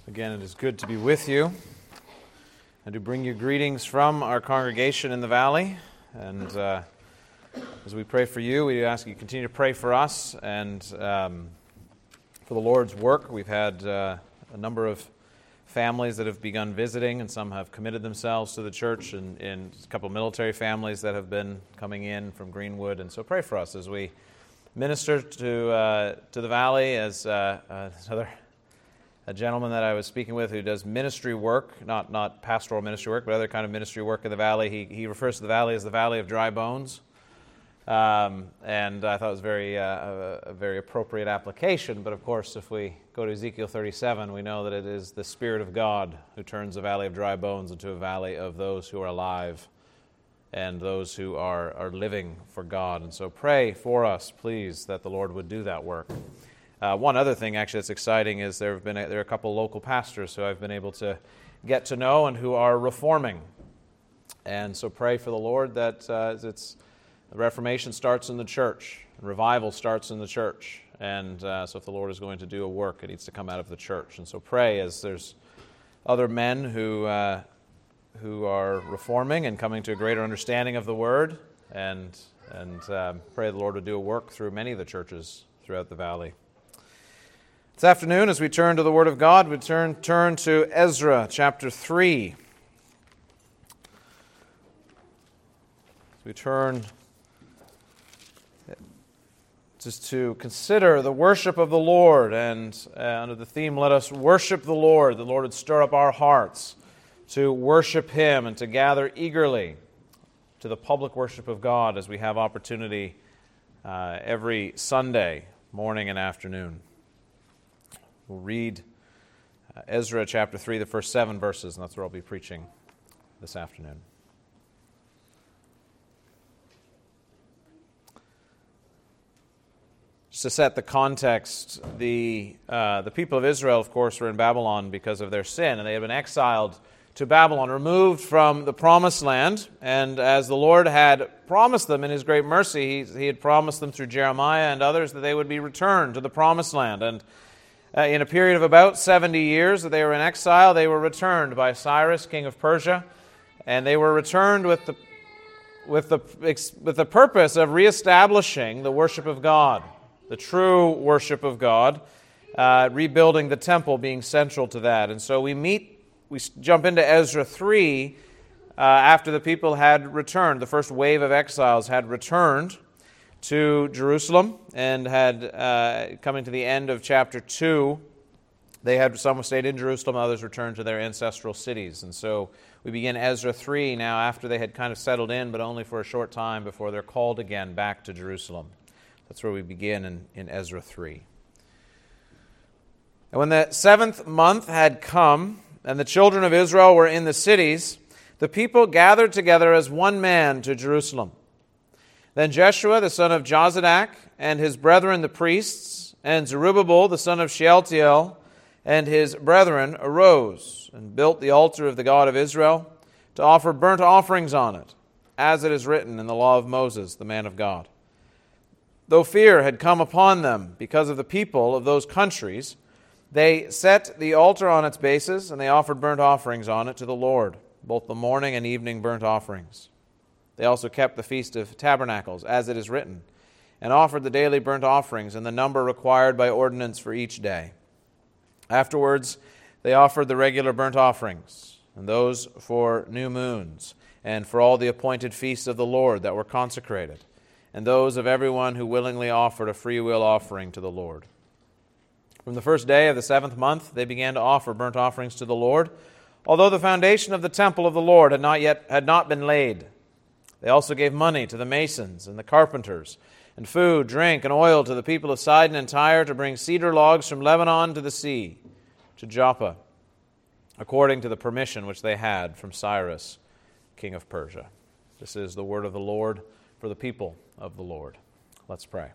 Again, it is good to be with you and to bring you greetings from our congregation in the valley. And as we pray for you, we ask you to continue to pray for us and for the Lord's work. We've had a number of families that have begun visiting, and some have committed themselves to the church, and a couple of military families that have been coming in from Greenwood. And so pray for us as we minister to the valley, as a gentleman that I was speaking with who does ministry work, not pastoral ministry work, but other kind of ministry work in the valley. He refers to the valley as the valley of dry bones. And I thought it was a very appropriate application. But of course, if we go to Ezekiel 37, we know that it is the Spirit of God who turns the valley of dry bones into a valley of those who are alive and those who are living for God. And so pray for us, please, that the Lord would do that work. One other thing, actually, that's exciting is there are a couple local pastors who I've been able to get to know and who are reforming. And so pray for the Lord that the Reformation starts in the church, revival starts in the church. And so if the Lord is going to do a work, it needs to come out of the church. And so pray as there's other men who are reforming and coming to a greater understanding of the Word, and pray the Lord would do a work through many of the churches throughout the valley. This afternoon, as we turn to the Word of God, we turn to Ezra chapter 3. We turn just to consider the worship of the Lord, and under the theme, let us worship the Lord. The Lord would stir up our hearts to worship Him and to gather eagerly to the public worship of God as we have opportunity every Sunday morning and afternoon. We'll read Ezra chapter 3, the first 7 verses, and that's where I'll be preaching this afternoon. Just to set the context, the people of Israel, of course, were in Babylon because of their sin, and they had been exiled to Babylon, removed from the Promised Land. And as the Lord had promised them in His great mercy, He had promised them through Jeremiah and others that they would be returned to the Promised Land. And in a period of about 70 years that they were in exile, they were returned by Cyrus, king of Persia, and they were returned with the purpose of reestablishing the worship of God, the true worship of God, rebuilding the temple being central to that. And so we jump into Ezra 3 after the people had returned. The first wave of exiles had returned to Jerusalem and had, coming to the end of chapter 2, some stayed in Jerusalem, others returned to their ancestral cities. And so we begin Ezra 3 now after they had kind of settled in, but only for a short time before they're called again back to Jerusalem. That's where we begin in Ezra 3. And when the 7th month had come, and the children of Israel were in the cities, the people gathered together as one man to Jerusalem. Then Jeshua the son of Jozadak and his brethren the priests, and Zerubbabel the son of Shealtiel and his brethren arose and built the altar of the God of Israel to offer burnt offerings on it, as it is written in the law of Moses, the man of God. Though fear had come upon them because of the people of those countries, they set the altar on its bases, and they offered burnt offerings on it to the Lord, both the morning and evening burnt offerings. They also kept the Feast of Tabernacles, as it is written, and offered the daily burnt offerings in the number required by ordinance for each day. Afterwards, they offered the regular burnt offerings, and those for new moons, and for all the appointed feasts of the Lord that were consecrated, and those of everyone who willingly offered a freewill offering to the Lord. From the first day of the 7th month, they began to offer burnt offerings to the Lord, although the foundation of the temple of the Lord had not been laid. They also gave money to the masons and the carpenters, and food, drink, and oil to the people of Sidon and Tyre to bring cedar logs from Lebanon to the sea, to Joppa, according to the permission which they had from Cyrus, king of Persia. This is the word of the Lord for the people of the Lord. Let's pray.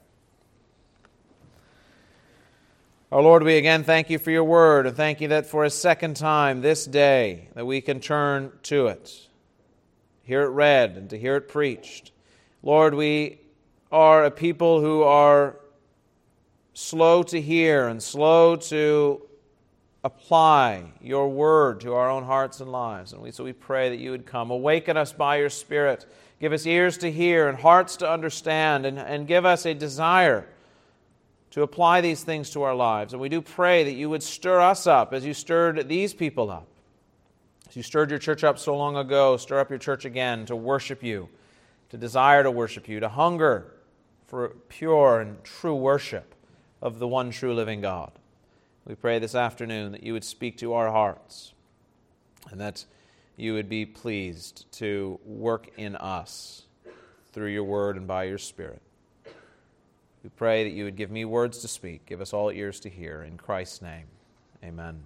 Our Lord, we again thank you for your word, and thank you that for a second time this day that we can turn to it, hear it read, and to hear it preached. Lord, we are a people who are slow to hear and slow to apply your word to our own hearts and lives. And so we pray that you would come. Awaken us by your Spirit. Give us ears to hear and hearts to understand, and give us a desire to apply these things to our lives. And we do pray that you would stir us up as you stirred these people up. As you stirred your church up so long ago, stir up your church again to worship you, to desire to worship you, to hunger for pure and true worship of the one true living God. We pray this afternoon that you would speak to our hearts and that you would be pleased to work in us through your word and by your Spirit. We pray that you would give me words to speak, give us all ears to hear. In Christ's name, amen.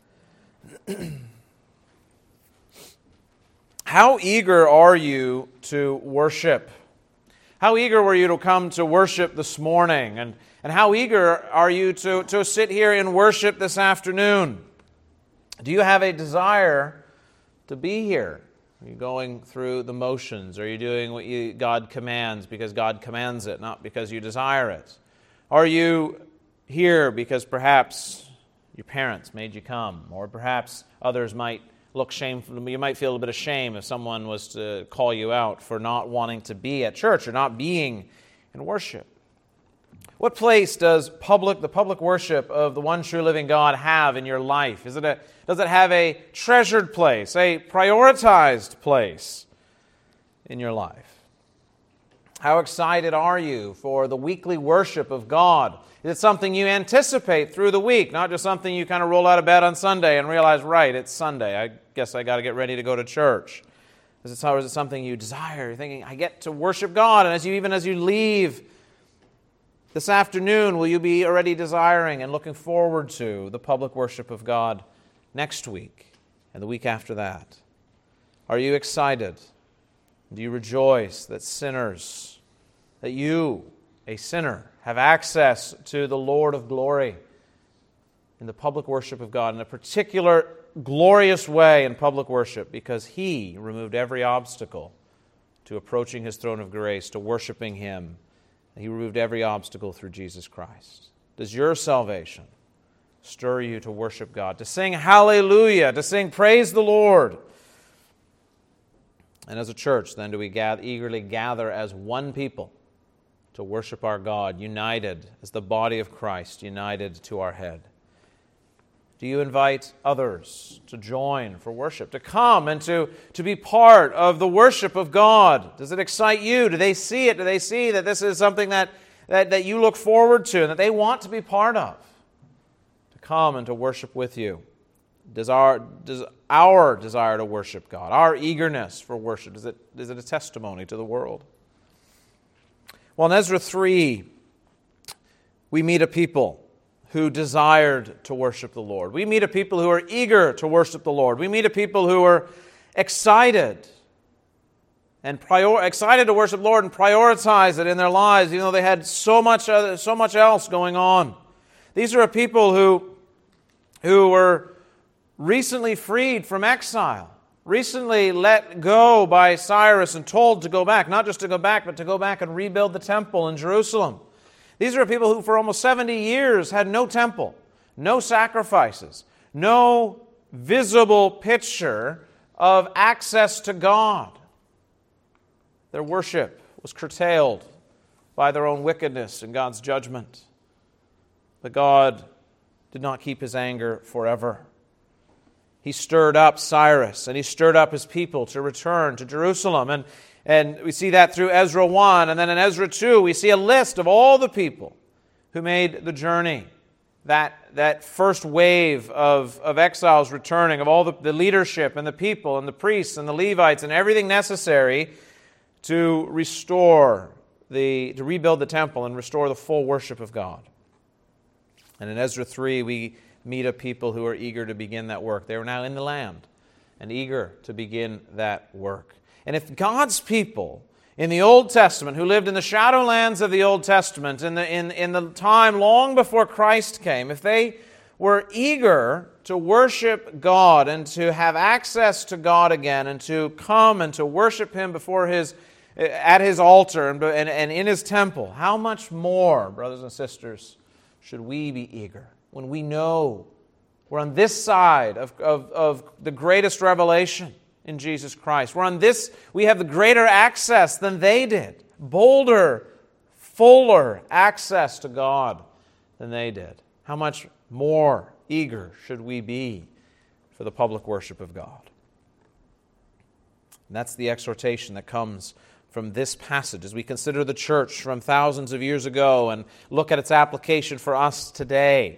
How eager are you to worship? How eager were you to come to worship this morning? And how eager are you to sit here in worship this afternoon? Do you have a desire to be here? Are you going through the motions? Are you doing what God commands because God commands it, not because you desire it? Are you here because perhaps your parents made you come, or perhaps others might look shameful? You might feel a little bit of shame if someone was to call you out for not wanting to be at church or not being in worship. What place does the public worship of the one true living God have in your life? Does it have a treasured place, a prioritized place in your life? How excited are you for the weekly worship of God? Is it something you anticipate through the week, not just something you kind of roll out of bed on Sunday and realize, right, it's Sunday, I guess I got to get ready to go to church? Is it something you desire? You're thinking, I get to worship God, and as you leave this afternoon, will you be already desiring and looking forward to the public worship of God next week and the week after that? Are you excited? Do you rejoice that you, a sinner, have access to the Lord of glory in the public worship of God in a particular glorious way in public worship because He removed every obstacle to approaching His throne of grace, to worshiping Him? He removed every obstacle through Jesus Christ. Does your salvation stir you to worship God, to sing hallelujah, to sing praise the Lord? And as a church, then, do we eagerly gather as one people to worship our God, united as the body of Christ, united to our head? Do you invite others to join for worship, to come and to be part of the worship of God? Does it excite you? Do they see it? Do they see that this is something that you look forward to and that they want to be part of? To come and to worship with you. Does our desire to worship God, our eagerness for worship, is it a testimony to the world? Well, in Ezra 3, we meet a people who desired to worship the Lord. We meet a people who are eager to worship the Lord. We meet a people who are excited excited to worship the Lord and prioritize it in their lives, even though they had so much else going on. These are a people who were recently freed from exile, recently let go by Cyrus and told to go back, not just to go back, but to go back and rebuild the temple in Jerusalem. These are people who for almost 70 years had no temple, no sacrifices, no visible picture of access to God. Their worship was curtailed by their own wickedness and God's judgment. But God did not keep His anger forever. He stirred up Cyrus and He stirred up His people to return to Jerusalem. And we see that through Ezra 1. And then in Ezra 2, we see a list of all the people who made the journey. That first wave of exiles returning, of all the leadership and the people and the priests and the Levites and everything necessary to rebuild the temple and restore the full worship of God. And in Ezra 3, we meet a people who are eager to begin that work. They are now in the land and eager to begin that work. And if God's people in the Old Testament, who lived in the shadowlands of the Old Testament, in the time long before Christ came, if they were eager to worship God and to have access to God again and to come and to worship Him at His altar and in His temple, how much more, brothers and sisters, should we be eager when we know We're on this side of the greatest revelation in Jesus Christ. We're on this, we have the greater access than they did. Bolder, fuller access to God than they did. How much more eager should we be for the public worship of God? And that's the exhortation that comes from this passage as we consider the church from thousands of years ago and look at its application for us today.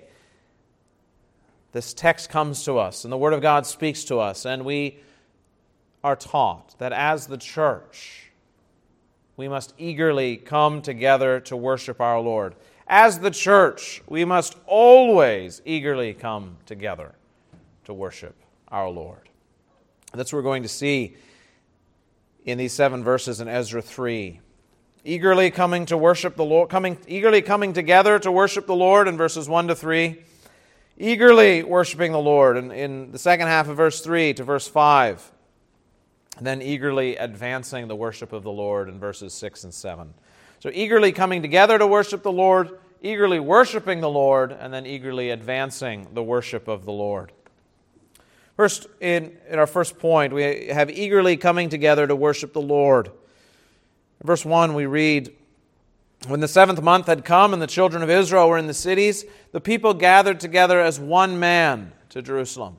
This text comes to us and the Word of God speaks to us, and we are taught that as the church, we must eagerly come together to worship our Lord. As the church, we must always eagerly come together to worship our Lord. That's what we're going to see in these 7 verses in Ezra 3. Eagerly coming to worship the Lord, eagerly coming together to worship the Lord in verses 1 to 3. Eagerly worshiping the Lord in the second half of verse 3 to verse 5. And then eagerly advancing the worship of the Lord in verses 6 and 7. So eagerly coming together to worship the Lord, eagerly worshiping the Lord, and then eagerly advancing the worship of the Lord. First, in our first point, we have eagerly coming together to worship the Lord. In verse 1 we read, "When the 7th month had come and the children of Israel were in the cities, the people gathered together as one man to Jerusalem."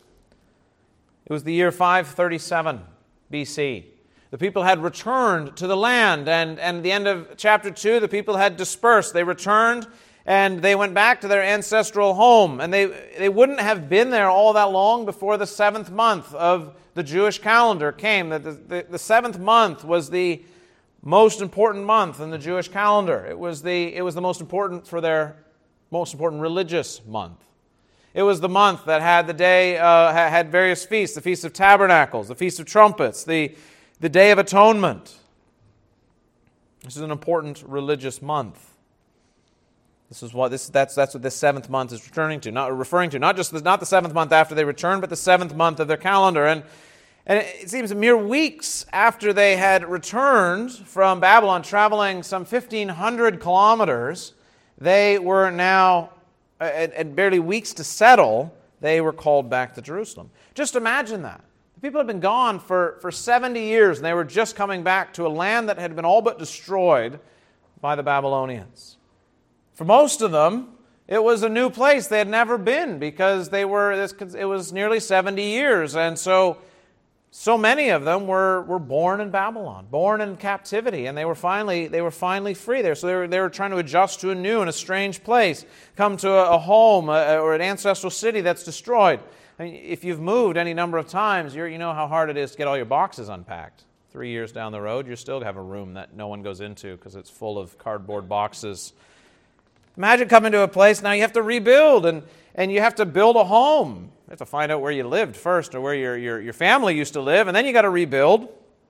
It was the year 537 BC. The people had returned to the land, and at the end of chapter 2, the people had dispersed. They returned, and they went back to their ancestral home. And they wouldn't have been there all that long before the 7th month of the Jewish calendar came. The 7th month was the most important month in the Jewish calendar. It was the most important for their most important religious month. It was the month that had the day had various feasts: the Feast of Tabernacles, the Feast of Trumpets, the Day of Atonement. This is an important religious month. That's what this 7th month is referring to. Not the 7th month after they returned, but the 7th month of their calendar. And it seems mere weeks after they had returned from Babylon, traveling some 1,500 kilometers, they were now, at barely weeks to settle, they were called back to Jerusalem. Just imagine that. The people had been gone for 70 years, and they were just coming back to a land that had been all but destroyed by the Babylonians. For most of them, it was a new place they had never been, because it was nearly 70 years, and so many of them were born in Babylon, born in captivity, and they were finally free there. So they were trying to adjust to a new and a strange place, come to a home or an ancestral city that's destroyed. I mean, if you've moved any number of times, you know how hard it is to get all your boxes unpacked. 3 years down the road, you still have a room that no one goes into because it's full of cardboard boxes. Imagine coming to a place, now you have to rebuild, and you have to build a home. You have to find out where you lived first, or where your family used to live, and then you got to rebuild.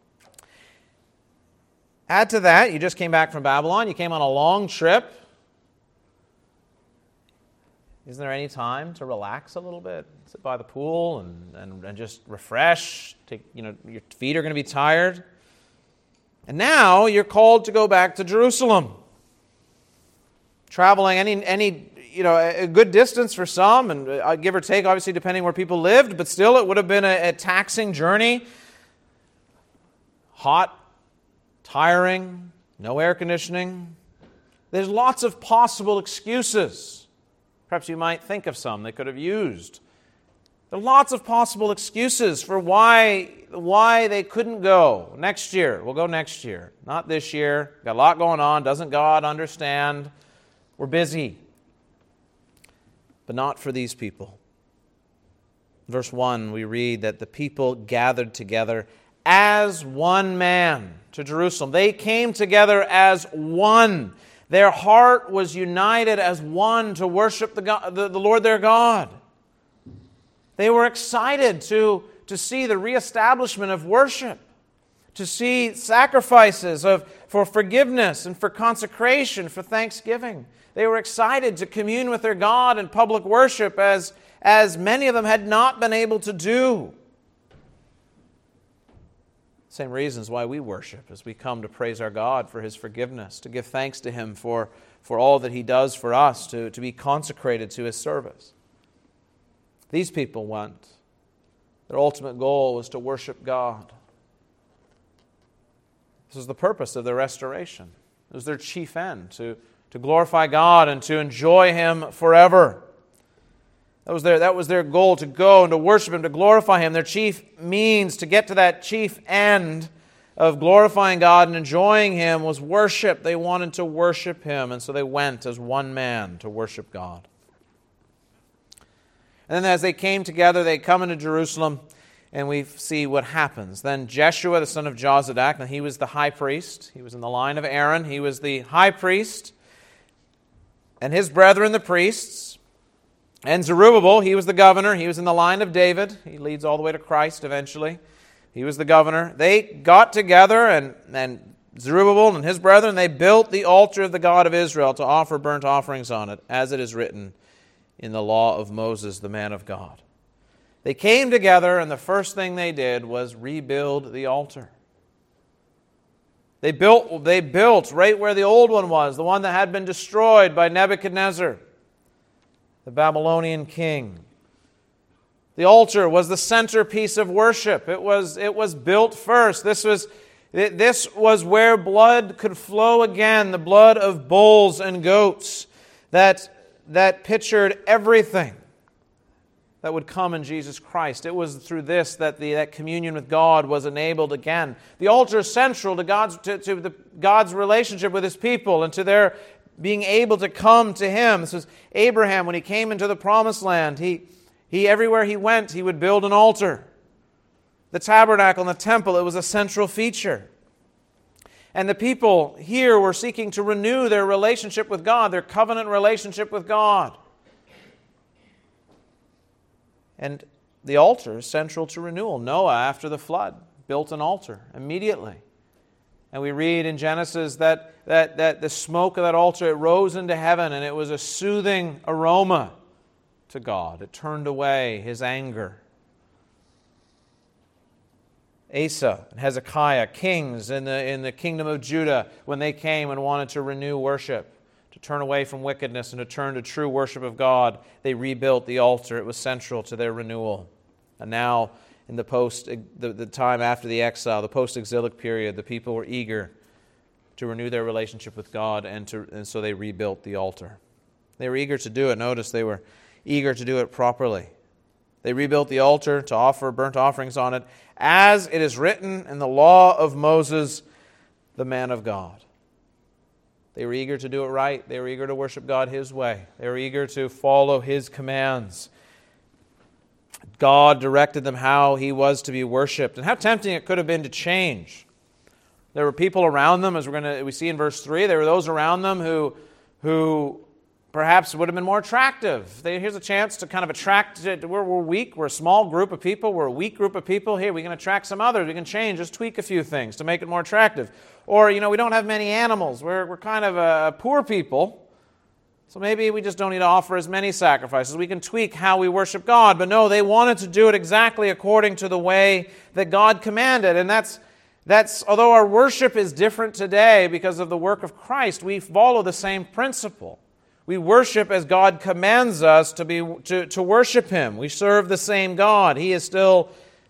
Add to that, you just came back from Babylon, you came on a long trip. Isn't there any time to relax a little bit? Sit by the pool and just refresh. Your feet are going to be tired. And now you're called to go back to Jerusalem. Traveling a good distance for some, and give or take, obviously, depending where people lived, but still it would have been a taxing journey. Hot, tiring, no air conditioning. There's lots of possible excuses. Perhaps you might think of some they could have used. There are lots of possible excuses for why they couldn't go. Next year, we'll go next year. Not this year. Got a lot going on. Doesn't God understand? We're busy. But not for these people. Verse 1, we read that the people gathered together as one man to Jerusalem. They came together as one. Their heart was united as one to worship the Lord their God. They were excited to see the reestablishment of worship, to see sacrifices for forgiveness and for consecration, for thanksgiving. They were excited to commune with their God in public worship as many of them had not been able to do. Same reasons why we worship, as we come to praise our God for His forgiveness, to give thanks to Him for all that He does for us, to be consecrated to His service. These people went. Their ultimate goal was to worship God. This was the purpose of their restoration. It was their chief end, to glorify God and to enjoy Him forever. That was their goal, to go and to worship Him, to glorify Him. Their chief means to get to that chief end of glorifying God and enjoying Him was worship. They wanted to worship Him, and so they went as one man to worship God. And then as they came together, they come into Jerusalem, and we see what happens. Then Jeshua, the son of Jozadak, now he was the high priest. He was in the line of Aaron. He was the high priest, and his brethren, the priests. And Zerubbabel, he was the governor. He was in the line of David. He leads all the way to Christ eventually. He was the governor. They got together, and Zerubbabel and his brethren, they built the altar of the God of Israel to offer burnt offerings on it, as it is written in the law of Moses, the man of God. They came together, and the first thing they did was rebuild the altar. They built right where the old one was, the one that had been destroyed by Nebuchadnezzar, the Babylonian king. The altar was the centerpiece of worship. It was built first. This was where blood could flow again, the blood of bulls and goats that pictured everything that would come in Jesus Christ. It was through this that communion with God was enabled again. The altar is central to God's relationship with His people and to their being able to come to Him. This was Abraham when he came into the promised land. He everywhere he went, he would build an altar. The tabernacle and the temple, it was a central feature. And the people here were seeking to renew their relationship with God, their covenant relationship with God. And the altar is central to renewal. Noah, after the flood, built an altar immediately. And we read in Genesis that the smoke of that altar, it rose into heaven, and it was a soothing aroma to God. It turned away His anger. Asa and Hezekiah, kings in the kingdom of Judah, when they came and wanted to renew worship, to turn away from wickedness and to turn to true worship of God, they rebuilt the altar. It was central to their renewal. And now, in the time after the exile, the post-exilic period, the people were eager to renew their relationship with God, and so they rebuilt the altar. They were eager to do it. Notice they were eager to do it properly. They rebuilt the altar to offer burnt offerings on it, as it is written in the law of Moses, the man of God. They were eager to do it right. They were eager to worship God His way. They were eager to follow His commands. God directed them how He was to be worshipped, and how tempting it could have been to change. There were people around them, as we see in verse 3, there were those around them who perhaps would have been more attractive. Here's a chance to kind of attract. We're weak. We're a small group of people. We're a weak group of people. Here, we can attract some others. We can change, just tweak a few things to make it more attractive. Or, we don't have many animals. We're kind of a poor people. So maybe we just don't need to offer as many sacrifices. We can tweak how we worship God. But no, they wanted to do it exactly according to the way that God commanded. And that's although our worship is different today because of the work of Christ, we follow the same principle. We worship as God commands us to worship Him. We serve the same God. He is still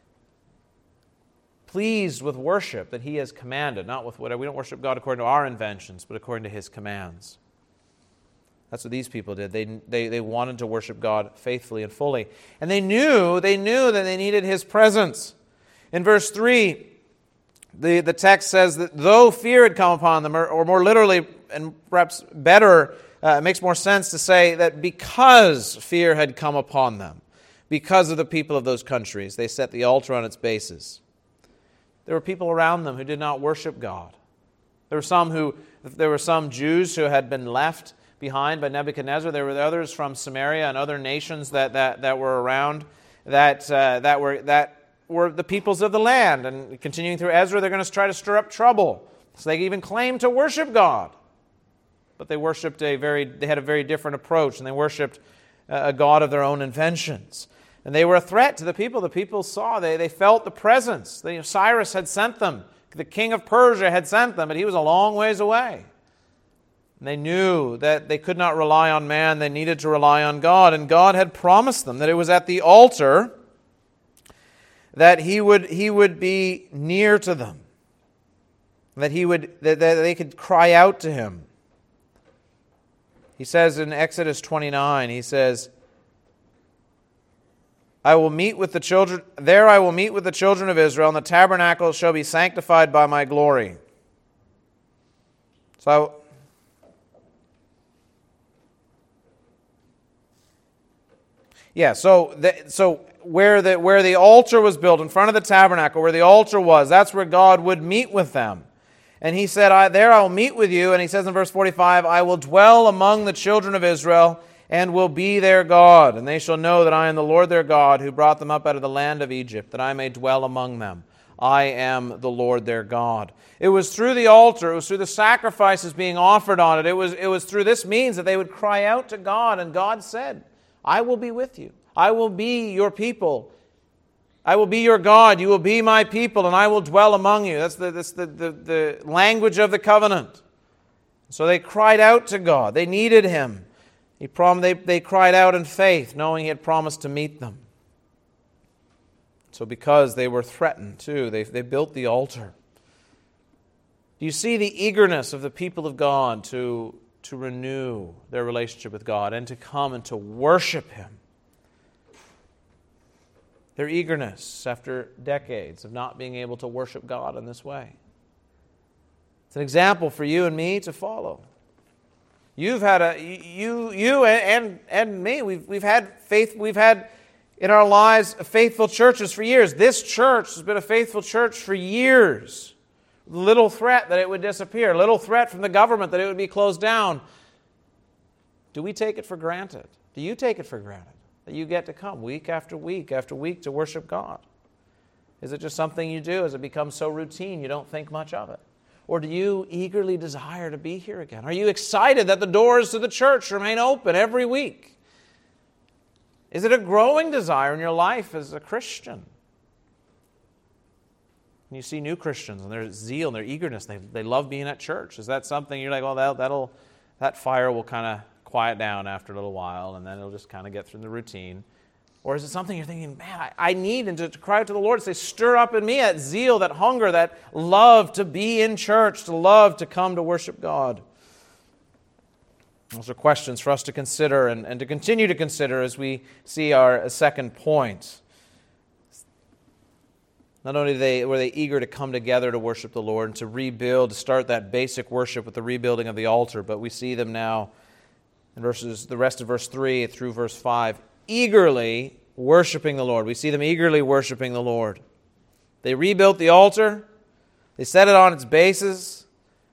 pleased with worship that He has commanded, not with whatever. We don't worship God according to our inventions, but according to His commands. That's what these people did. They wanted to worship God faithfully and fully. And they knew that they needed His presence. In verse 3, the text says that though fear had come upon them, or more literally, and perhaps better, it makes more sense to say that because fear had come upon them, because of the people of those countries, they set the altar on its basis. There were people around them who did not worship God. There were some Jews who had been left behind by Nebuchadnezzar. There were others from Samaria and other nations that were around that were the peoples of the land. And continuing through Ezra, they're going to try to stir up trouble. So they even claimed to worship God. But they worshipped they had a very different approach, and they worshipped a God of their own inventions. And they were a threat to the people. The people saw, they felt the presence. Cyrus had sent them. The king of Persia had sent them, but he was a long ways away. And they knew that they could not rely on man, they needed to rely on God. And God had promised them that it was at the altar that He would be near to them, that they could cry out to Him. He says in Exodus 29, He says, I will meet with the children of Israel, and the tabernacle shall be sanctified by my glory. So where the altar was built, in front of the tabernacle, where the altar was, that's where God would meet with them. And He said, there I will meet with you. And He says in verse 45, I will dwell among the children of Israel, and will be their God. And they shall know that I am the Lord their God, who brought them up out of the land of Egypt, that I may dwell among them. I am the Lord their God. It was through the altar, it was through the sacrifices being offered on it, it was through this means that they would cry out to God. And God said, I will be with you. I will be your people. I will be your God. You will be my people, and I will dwell among you. That's the language of the covenant. So they cried out to God. They needed Him. They cried out in faith, knowing He had promised to meet them. So because they were threatened too, they built the altar. Do you see the eagerness of the people of God to renew their relationship with God and to come and to worship Him? Their eagerness after decades of not being able to worship God in this way. It's an example for you and me to follow. You've had you and me. We've had faith. We've had in our lives faithful churches for years. This church has been a faithful church for years. Little threat that it would disappear. Little threat from the government that it would be closed down. Do we take it for granted? Do you take it for granted that you get to come week after week after week to worship God? Is it just something you do? Has it become so routine you don't think much of it? Or do you eagerly desire to be here again? Are you excited that the doors to the church remain open every week? Is it a growing desire in your life as a Christian? And you see new Christians and their zeal and their eagerness, they love being at church. Is that something you're like, well, that fire will kind of quiet down after a little while and then it'll just kind of get through the routine? Or is it something you're thinking, man, I need, and to cry out to the Lord, say, stir up in me that zeal, that hunger, that love to be in church, to love to come to worship God? Those are questions for us to consider and to continue to consider as we see our second point. Not only were they eager to come together to worship the Lord and to rebuild, to start that basic worship with the rebuilding of the altar, but we see them now in the rest of verse 3 through verse 5, eagerly worshiping the Lord. We see them eagerly worshiping the Lord. They rebuilt the altar. They set it on its bases.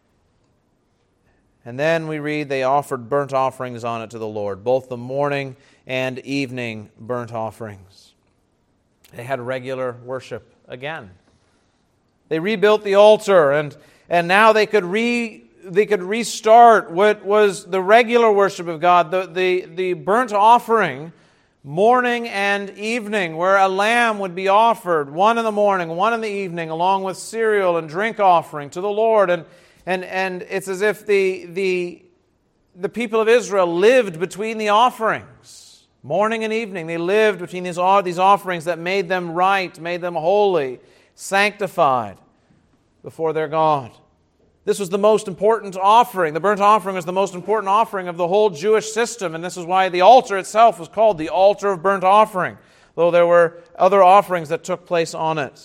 And then we read they offered burnt offerings on it to the Lord, both the morning and evening burnt offerings. They had regular worship again. They rebuilt the altar, and now they could restart what was the regular worship of God, the burnt offering, morning and evening, where a lamb would be offered, one in the morning, one in the evening, along with cereal and drink offering to the Lord. And it's as if the people of Israel lived between the offerings, morning and evening. They lived between these offerings that made them right, made them holy, sanctified before their God. This was the most important offering. The burnt offering was the most important offering of the whole Jewish system, and this is why the altar itself was called the altar of burnt offering, though there were other offerings that took place on it.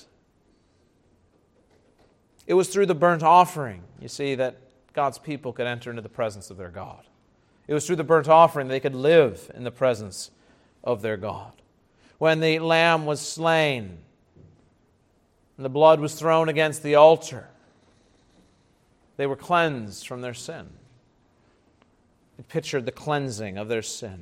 It was through the burnt offering, you see, that God's people could enter into the presence of their God. It was through the burnt offering they could live in the presence of their God. When the lamb was slain and the blood was thrown against the altar, they were cleansed from their sin. It pictured the cleansing of their sin.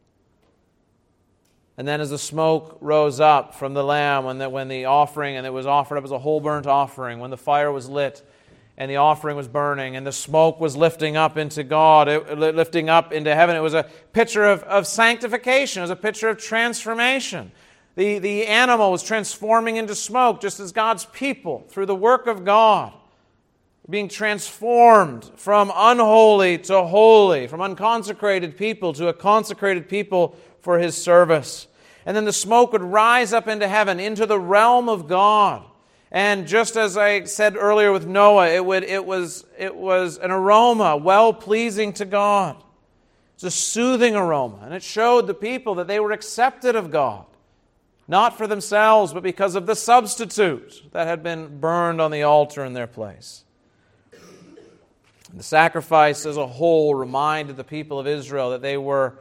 And then as the smoke rose up from the lamb, when the offering, and it was offered up as a whole burnt offering, when the fire was lit and the offering was burning and the smoke was lifting up into God, lifting up into heaven, it was a picture of sanctification. It was a picture of transformation. The animal was transforming into smoke, just as God's people, through the work of God, being transformed from unholy to holy, from unconsecrated people to a consecrated people for His service. And then the smoke would rise up into heaven, into the realm of God. And just as I said earlier with Noah, it was an aroma well-pleasing to God. It's a soothing aroma, and it showed the people that they were accepted of God, not for themselves, but because of the substitute that had been burned on the altar in their place. The sacrifice as a whole reminded the people of Israel that they were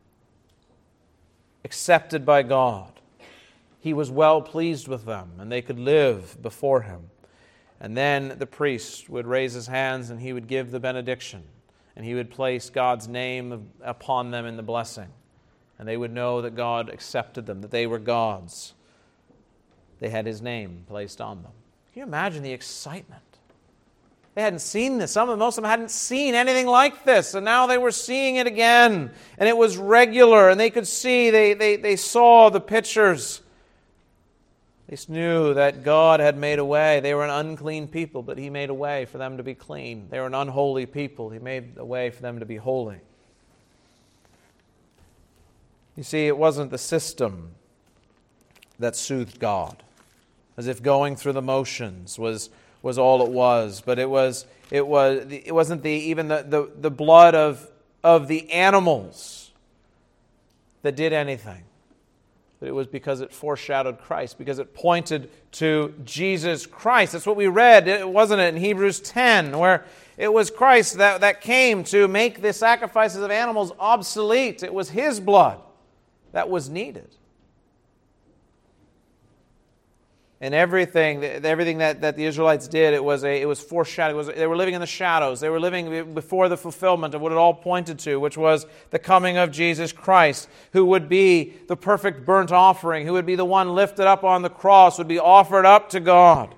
accepted by God. He was well pleased with them, and they could live before Him. And then the priest would raise his hands and he would give the benediction, and he would place God's name upon them in the blessing. And they would know that God accepted them, that they were God's. They had His name placed on them. Can you imagine the excitement? They hadn't seen this. Most of them hadn't seen anything like this, and now they were seeing it again. And it was regular, and they could see, they saw the pictures. They knew that God had made a way. They were an unclean people, but He made a way for them to be clean. They were an unholy people. He made a way for them to be holy. You see, it wasn't the system that soothed God, as if going through the motions was all it was. But it wasn't even the blood of the animals that did anything. But it was because it foreshadowed Christ, because it pointed to Jesus Christ. That's what we read, wasn't it, in Hebrews 10, where it was Christ that came to make the sacrifices of animals obsolete. It was His blood that was needed. And everything that the Israelites did, it was foreshadowing. They were living in the shadows. They were living before the fulfillment of what it all pointed to, which was the coming of Jesus Christ, who would be the perfect burnt offering, who would be the one lifted up on the cross, would be offered up to God,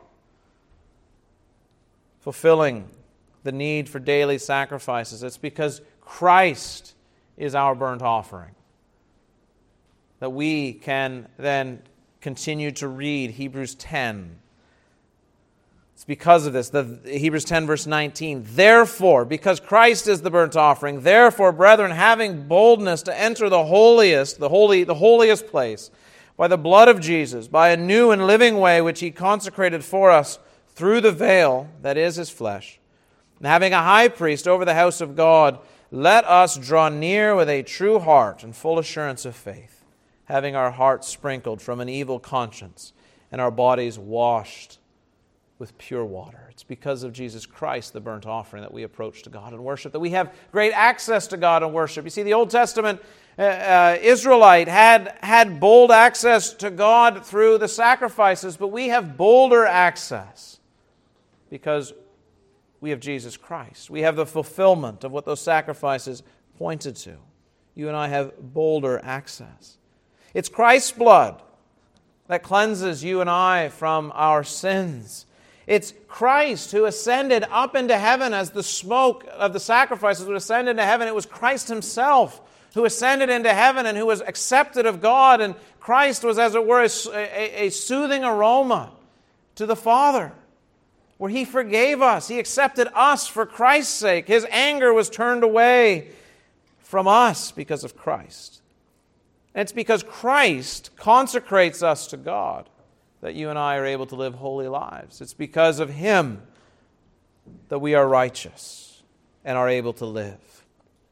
fulfilling the need for daily sacrifices. It's because Christ is our burnt offering that we can then continue to read Hebrews 10. It's because of this. Hebrews 10 verse 19. Therefore, because Christ is the burnt offering, therefore, brethren, having boldness to enter the holiest, the holiest place, by the blood of Jesus, by a new and living way which He consecrated for us through the veil, that is His flesh, and having a high priest over the house of God, let us draw near with a true heart and full assurance of faith, having our hearts sprinkled from an evil conscience and our bodies washed with pure water. It's because of Jesus Christ, the burnt offering, that we approach to God in worship, that we have great access to God in worship. You see, the Old Testament Israelite had bold access to God through the sacrifices, but we have bolder access because we have Jesus Christ. We have the fulfillment of what those sacrifices pointed to. You and I have bolder access. It's Christ's blood that cleanses you and I from our sins. It's Christ who ascended up into heaven as the smoke of the sacrifices would ascend into heaven. It was Christ Himself who ascended into heaven and who was accepted of God. And Christ was, as it were, a soothing aroma to the Father, where He forgave us. He accepted us for Christ's sake. His anger was turned away from us because of Christ. And it's because Christ consecrates us to God that you and I are able to live holy lives. It's because of Him that we are righteous and are able to live.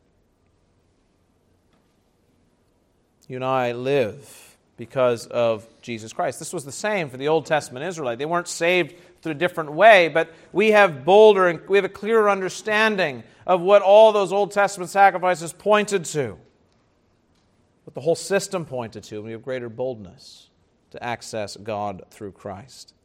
You and I live because of Jesus Christ. This was the same for the Old Testament Israelite. They weren't saved through a different way, but we have a clearer understanding of what all those Old Testament sacrifices pointed to, what the whole system pointed to, and we have greater boldness to access God through Christ.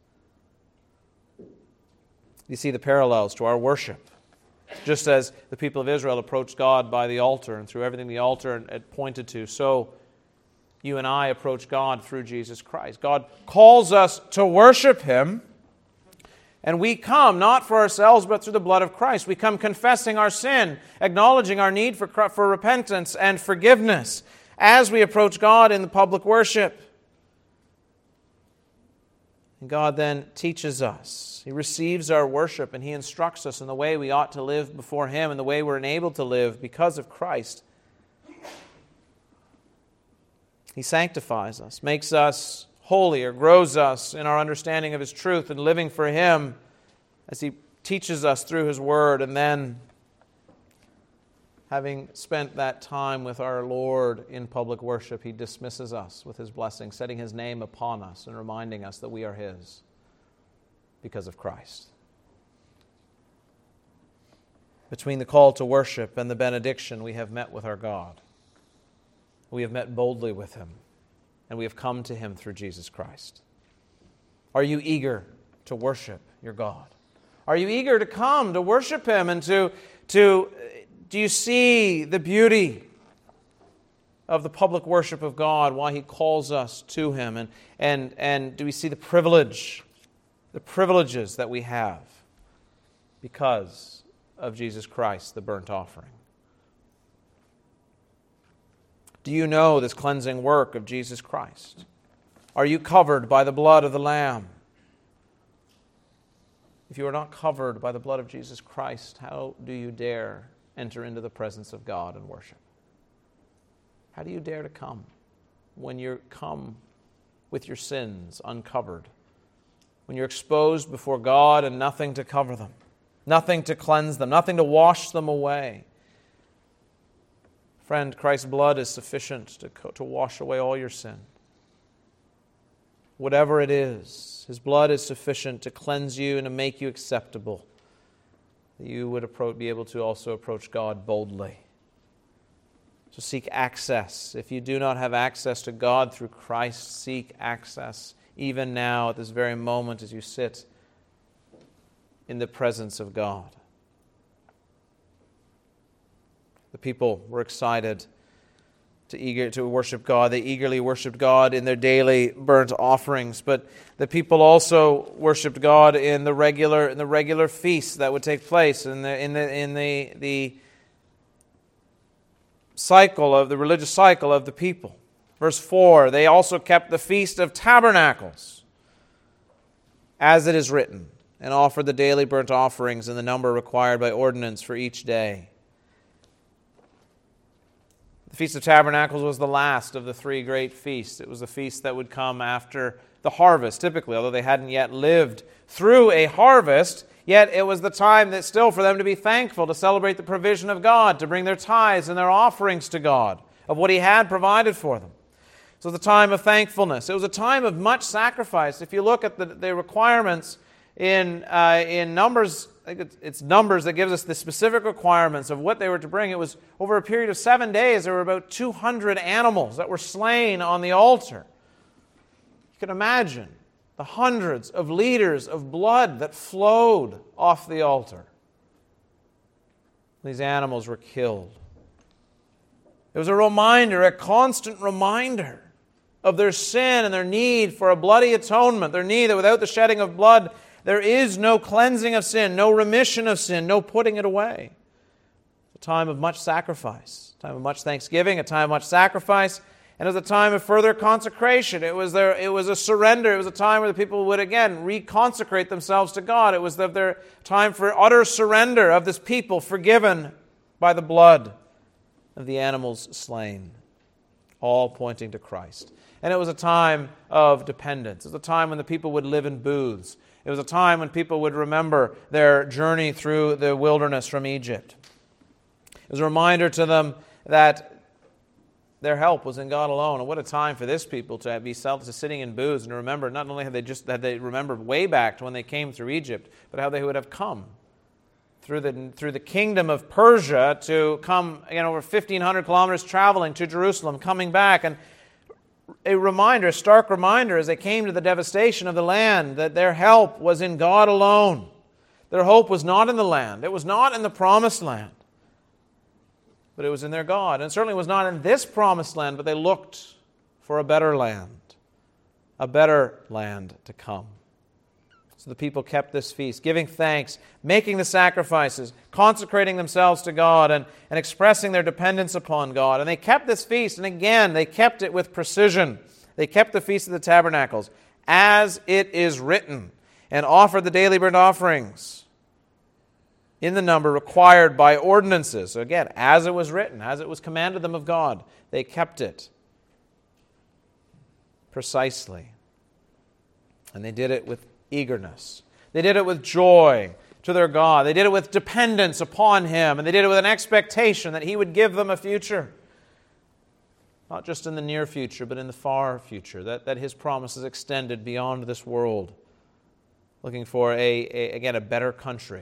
You see the parallels to our worship. Just as the people of Israel approached God by the altar and through everything the altar had pointed to, so you and I approach God through Jesus Christ. God calls us to worship Him, and we come not for ourselves but through the blood of Christ. We come confessing our sin, acknowledging our need for repentance and forgiveness as we approach God in the public worship. And God then teaches us. He receives our worship and He instructs us in the way we ought to live before Him and the way we're enabled to live because of Christ. He sanctifies us, makes us holier, grows us in our understanding of His truth and living for Him as He teaches us through His Word. And then, having spent that time with our Lord in public worship, He dismisses us with His blessing, setting His name upon us and reminding us that we are His because of Christ. Between the call to worship and the benediction, we have met with our God. We have met boldly with Him, and we have come to Him through Jesus Christ. Are you eager to worship your God? Are you eager to come to worship Him and do you see the beauty of the public worship of God, why He calls us to Him? And do we see the privileges that we have because of Jesus Christ, the burnt offering? Do you know this cleansing work of Jesus Christ? Are you covered by the blood of the Lamb? If you are not covered by the blood of Jesus Christ, how do you dare enter into the presence of God and worship? How do you dare to come when you come with your sins uncovered? When you're exposed before God and nothing to cover them, nothing to cleanse them, nothing to wash them away? Friend, Christ's blood is sufficient to wash away all your sin. Whatever it is, His blood is sufficient to cleanse you and to make you acceptable, that you would be able to also approach God boldly. So seek access. If you do not have access to God through Christ, seek access even now at this very moment as you sit in the presence of God. The people were excited to worship God. They eagerly worshiped God in their daily burnt offerings. But the people also worshiped God in the regular feasts that would take place in the cycle of the religious cycle of the people. Verse 4, they also kept the Feast of Tabernacles, as it is written, and offered the daily burnt offerings in the number required by ordinance for each day. The Feast of Tabernacles was the last of the three great feasts. It was the feast that would come after the harvest, typically, although they hadn't yet lived through a harvest, yet it was the time that still for them to be thankful, to celebrate the provision of God, to bring their tithes and their offerings to God of what He had provided for them. So it was a time of thankfulness. It was a time of much sacrifice. If you look at the requirements in Numbers, I think it's Numbers that gives us the specific requirements of what they were to bring. It was over a period of 7 days, there were about 200 animals that were slain on the altar. You can imagine the hundreds of liters of blood that flowed off the altar. These animals were killed. It was a reminder, a constant reminder of their sin and their need for a bloody atonement, their need that without the shedding of blood, there is no cleansing of sin, no remission of sin, no putting it away. It's a time of much sacrifice, a time of much thanksgiving, a time of much sacrifice, and it was a time of further consecration. It was a surrender. It was a time where the people would again reconsecrate themselves to God. It was their time for utter surrender of this people forgiven by the blood of the animals slain, all pointing to Christ. And it was a time of dependence. It was a time when the people would live in booths. It was a time when people would remember their journey through the wilderness from Egypt. It was a reminder to them that their help was in God alone. And what a time for this people to be sitting in booths and to remember, not only had they remembered way back to when they came through Egypt, but how they would have come through the kingdom of Persia to come over 1,500 kilometers traveling to Jerusalem, coming back, and a stark reminder as they came to the devastation of the land that their help was in God alone. Their hope was not in the land. It was not in the promised land, but it was in their God. And it certainly was not in this promised land, but they looked for a better land to come. So the people kept this feast, giving thanks, making the sacrifices, consecrating themselves to God, and expressing their dependence upon God. And they kept this feast, and again, they kept it with precision. They kept the Feast of the Tabernacles, as it is written, and offered the daily burnt offerings in the number required by ordinances. So again, as it was written, as it was commanded them of God, they kept it precisely. And they did it with eagerness. They did it with joy to their God. They did it with dependence upon Him. And they did it with an expectation that He would give them a future. Not just in the near future, but in the far future. That His promise is extended beyond this world. Looking for, again, a better country.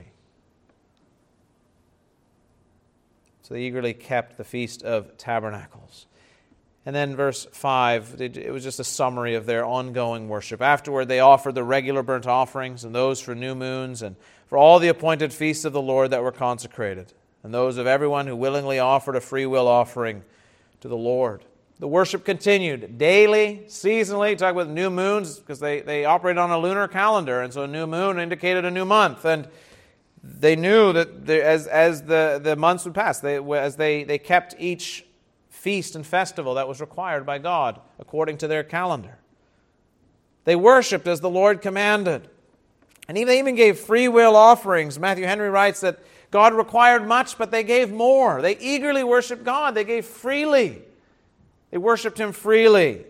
So they eagerly kept the Feast of Tabernacles. And then verse 5, it was just a summary of their ongoing worship. Afterward, they offered the regular burnt offerings and those for new moons and for all the appointed feasts of the Lord that were consecrated, and those of everyone who willingly offered a free will offering to the Lord. The worship continued daily, seasonally. Talk about new moons because they operated on a lunar calendar, and so a new moon indicated a new month. And they knew that as the months would pass, as they kept each feast and festival that was required by God according to their calendar. They worshipped as the Lord commanded. And they even gave free will offerings. Matthew Henry writes that God required much, but they gave more. They eagerly worshiped God. They gave freely. They worshipped Him freely.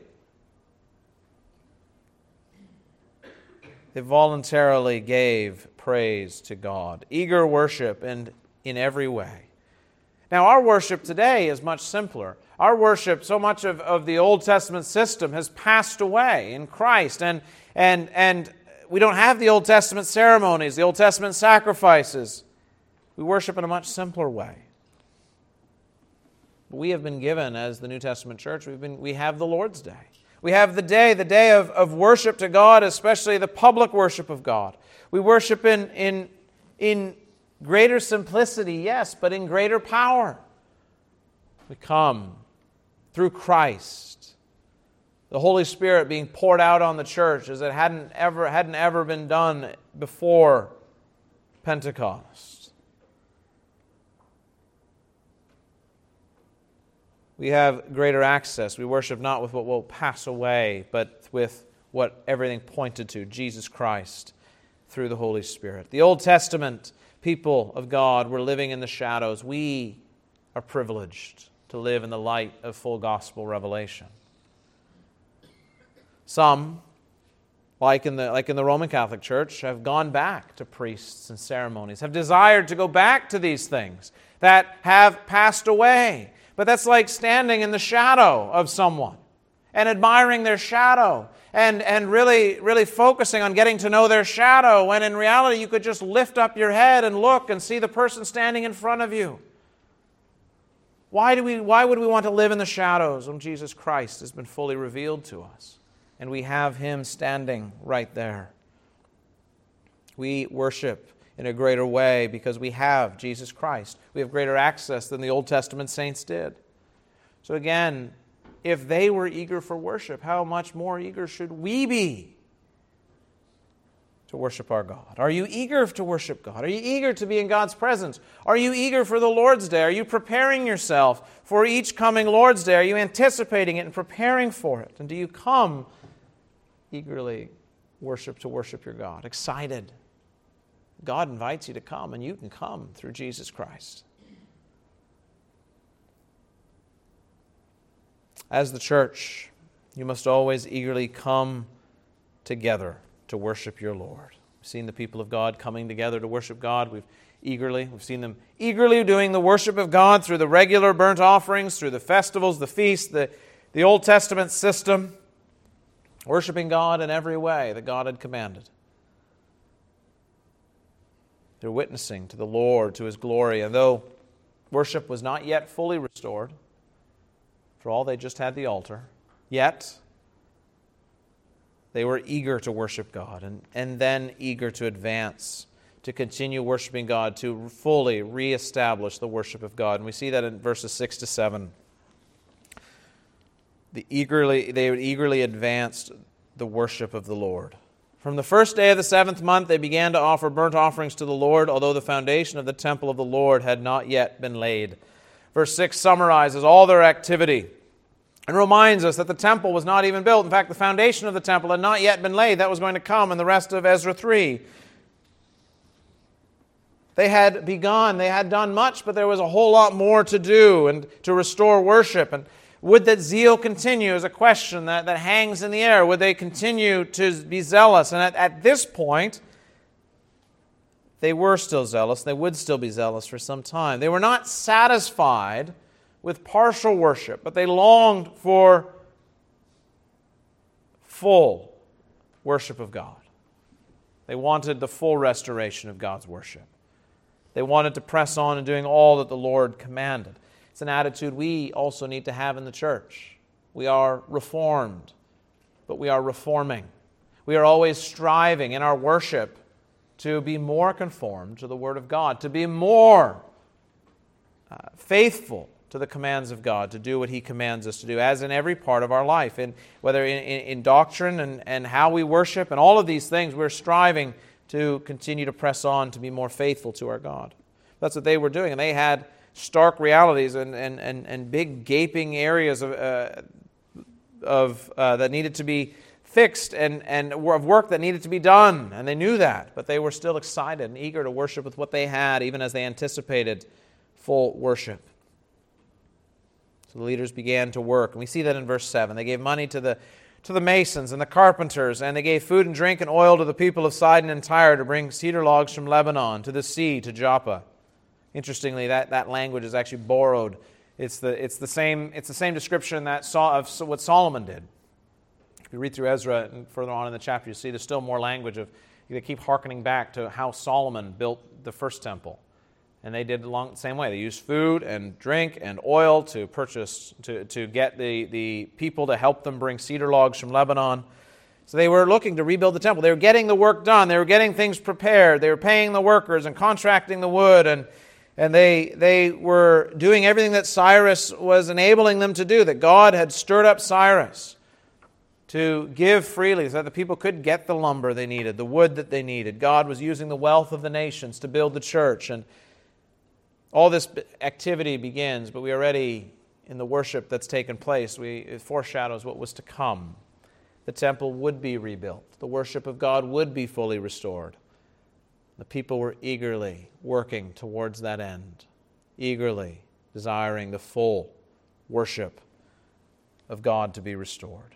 They voluntarily gave praise to God. Eager worship and in every way. Now, our worship today is much simpler. Our worship, so much of the Old Testament system has passed away in Christ. And we don't have the Old Testament ceremonies, the Old Testament sacrifices. We worship in a much simpler way. We have been given, as the New Testament church, we have the Lord's Day. We have the day of worship to God, especially the public worship of God. We worship in greater simplicity, yes, but in greater power. We come through Christ, the Holy Spirit being poured out on the church as it hadn't ever been done before Pentecost. We have greater access. We worship not with what will pass away, but with what everything pointed to, Jesus Christ, through the Holy Spirit. The Old Testament people of God were living in the shadows. We are privileged to live in the light of full gospel revelation. Some, like in the Roman Catholic Church, have gone back to priests and ceremonies, have desired to go back to these things that have passed away. But that's like standing in the shadow of someone and admiring their shadow and really focusing on getting to know their shadow, when in reality you could just lift up your head and look and see the person standing in front of you. Why would we want to live in the shadows when Jesus Christ has been fully revealed to us and we have Him standing right there? We worship in a greater way because we have Jesus Christ. We have greater access than the Old Testament saints did. So again, if they were eager for worship, how much more eager should we be to worship our God? Are you eager to worship God? Are you eager to be in God's presence? Are you eager for the Lord's Day? Are you preparing yourself for each coming Lord's Day? Are you anticipating it and preparing for it? And do you come eagerly to worship your God? Excited. God invites you to come, and you can come through Jesus Christ. As the church, you must always eagerly come together to worship your Lord. We've seen the people of God coming together to worship God. We've seen them eagerly doing the worship of God through the regular burnt offerings, through the festivals, the feasts, the Old Testament system, worshiping God in every way that God had commanded. They're witnessing to the Lord, to His glory. And though worship was not yet fully restored, for all they just had the altar, yet they were eager to worship God and then eager to advance, to continue worshiping God, to fully reestablish the worship of God. And we see that in verses 6 to 7. They eagerly advanced the worship of the Lord. From the first day of the 7th month, they began to offer burnt offerings to the Lord, although the foundation of the temple of the Lord had not yet been laid. Verse 6 summarizes all their activity. and reminds us that the temple was not even built. In fact, the foundation of the temple had not yet been laid. That was going to come in the rest of Ezra 3. They had begun, they had done much, but there was a whole lot more to do and to restore worship. And would that zeal continue is a question that hangs in the air. Would they continue to be zealous? And at this point, they were still zealous. They would still be zealous for some time. They were not satisfied with partial worship, but they longed for full worship of God. They wanted the full restoration of God's worship. They wanted to press on in doing all that the Lord commanded. It's an attitude we also need to have in the church. We are reformed, but we are reforming. We are always striving in our worship to be more conformed to the Word of God, to be more faithful to the commands of God, to do what He commands us to do, as in every part of our life, whether in doctrine and how we worship, and all of these things, we're striving to continue to press on to be more faithful to our God. That's what they were doing, and they had stark realities and big gaping areas of that needed to be fixed and of work that needed to be done, and they knew that, but they were still excited and eager to worship with what they had, even as they anticipated full worship. So the leaders began to work, and we see that in verse 7. They gave money to the masons and the carpenters, and they gave food and drink and oil to the people of Sidon and Tyre to bring cedar logs from Lebanon to the sea, to Joppa. Interestingly, that language is actually borrowed. It's the same description of what Solomon did. If you read through Ezra and further on in the chapter, you see there's still more language they keep hearkening back to how Solomon built the first temple. And they did along the same way. They used food and drink and oil to purchase, to get the people to help them bring cedar logs from Lebanon. So they were looking to rebuild the temple. They were getting the work done. They were getting things prepared. They were paying the workers and contracting the wood. And they were doing everything that Cyrus was enabling them to do, that God had stirred up Cyrus to give freely so that the people could get the lumber they needed, the wood that they needed. God was using the wealth of the nations to build the church. And all this activity begins, but we already, in the worship that's taken place, it foreshadows what was to come. The temple would be rebuilt. The worship of God would be fully restored. The people were eagerly working towards that end, eagerly desiring the full worship of God to be restored.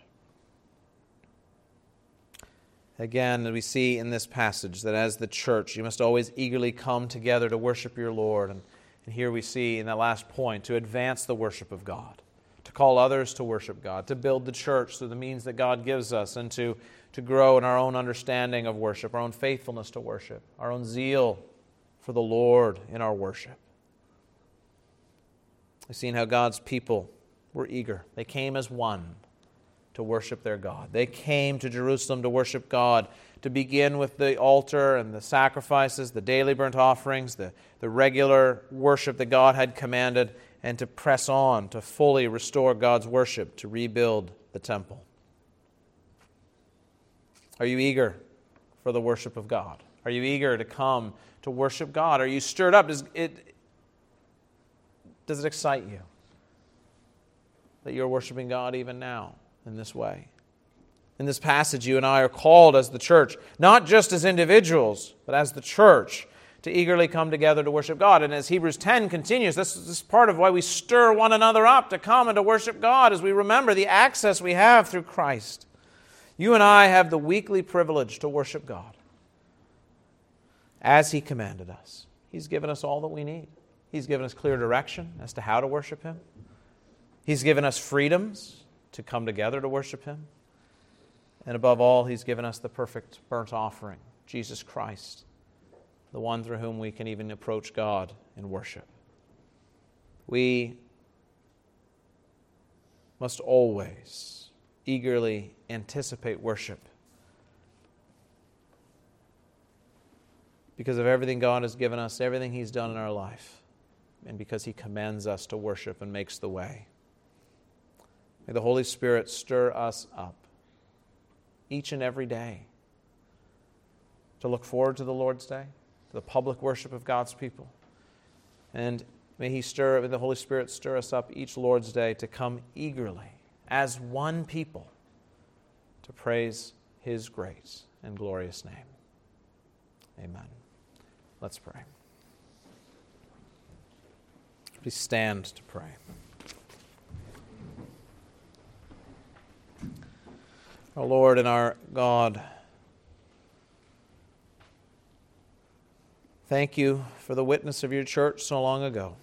Again, we see in this passage that as the church, you must always eagerly come together to worship your Lord. And here we see in that last point, to advance the worship of God, to call others to worship God, to build the church through the means that God gives us, and to grow in our own understanding of worship, our own faithfulness to worship, our own zeal for the Lord in our worship. We've seen how God's people were eager. They came as one to worship their God. They came to Jerusalem to worship God, to begin with the altar and the sacrifices, the daily burnt offerings, the regular worship that God had commanded, and to press on to fully restore God's worship, to rebuild the temple. Are you eager for the worship of God? Are you eager to come to worship God? Are you stirred up? Does it excite you that you're worshiping God even now in this way? In this passage, you and I are called as the church, not just as individuals, but as the church, to eagerly come together to worship God. And as Hebrews 10 continues, this is part of why we stir one another up to come and to worship God, as we remember the access we have through Christ. You and I have the weekly privilege to worship God as He commanded us. He's given us all that we need. He's given us clear direction as to how to worship Him. He's given us freedoms to come together to worship Him. And above all, He's given us the perfect burnt offering, Jesus Christ, the one through whom we can even approach God in worship. We must always eagerly anticipate worship because of everything God has given us, everything He's done in our life, and because He commands us to worship and makes the way. May the Holy Spirit stir us up each and every day to look forward to the Lord's Day, to the public worship of God's people. And may the Holy Spirit stir us up each Lord's Day to come eagerly, as one people to praise His great and glorious name. Amen. Let's pray. Please stand to pray. Our Lord and our God, thank you for the witness of your church so long ago,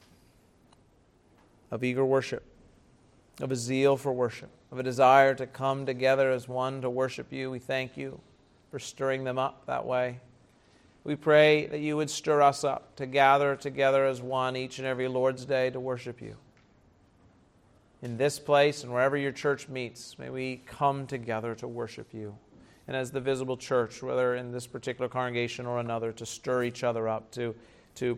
of eager worship, of a zeal for worship, of a desire to come together as one to worship you. We thank you for stirring them up that way. We pray that you would stir us up to gather together as one each and every Lord's Day to worship you. In this place and wherever your church meets, may we come together to worship you. And as the visible church, whether in this particular congregation or another, to stir each other up, to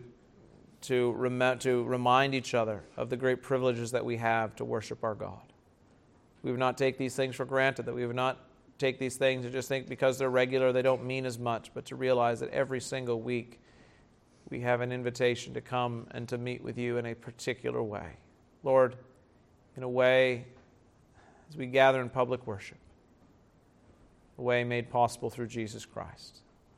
remind each other of the great privileges that we have to worship our God. We would not take these things for granted, that we would not take these things and just think because they're regular they don't mean as much, but to realize that every single week we have an invitation to come and to meet with you in a particular way. Lord, in a way, as we gather in public worship, a way made possible through Jesus Christ.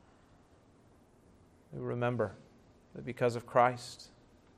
We remember that because of Christ,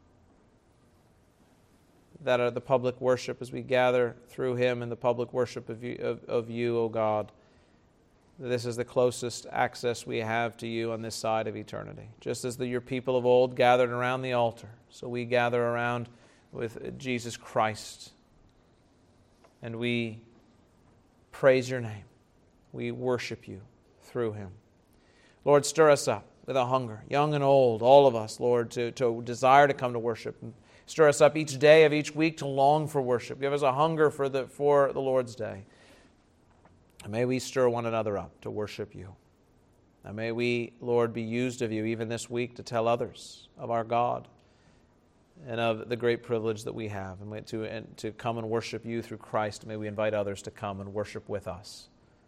that are the public worship as we gather through Him in the public worship of you, O God, this is the closest access we have to you on this side of eternity. Just as your people of old gathered around the altar, so we gather around with Jesus Christ, and we praise your name. We worship you through Him. Lord, stir us up with a hunger, young and old, all of us, Lord, to desire to come to worship. And stir us up each day of each week to long for worship. Give us a hunger for the Lord's Day. And may we stir one another up to worship you. And may we, Lord, be used of you even this week to tell others of our God and of the great privilege that we have, and to come and worship you through Christ. May we invite others to come and worship with us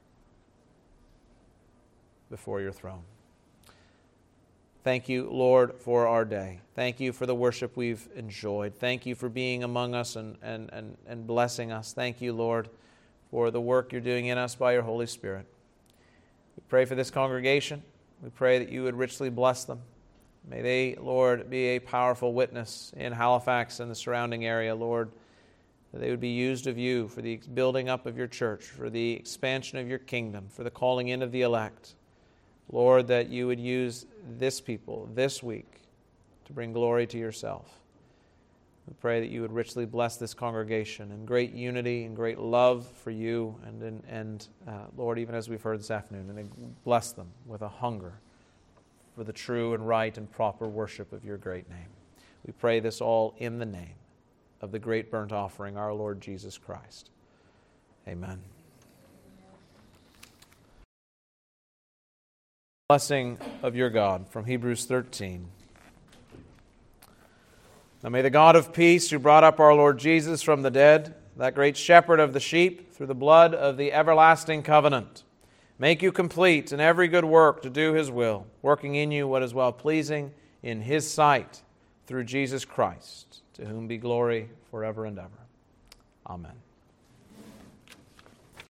before your throne. Thank you, Lord, for our day. Thank you for the worship we've enjoyed. Thank you for being among us and blessing us. Thank you, Lord, for the work you're doing in us by your Holy Spirit. We pray for this congregation. We pray that you would richly bless them. May they, Lord, be a powerful witness in Halifax and the surrounding area, Lord, that they would be used of you for the building up of your church, for the expansion of your kingdom, for the calling in of the elect. Lord, that you would use this people this week to bring glory to yourself. We pray that you would richly bless this congregation in great unity and great love for you, and Lord, even as we've heard this afternoon, and bless them with a hunger for the true and right and proper worship of your great name. We pray this all in the name of the great burnt offering, our Lord Jesus Christ. Amen. Blessing of your God from Hebrews 13. Now may the God of peace, who brought up our Lord Jesus from the dead, that great shepherd of the sheep, through the blood of the everlasting covenant, make you complete in every good work to do His will, working in you what is well-pleasing in His sight, through Jesus Christ, to whom be glory forever and ever. Amen.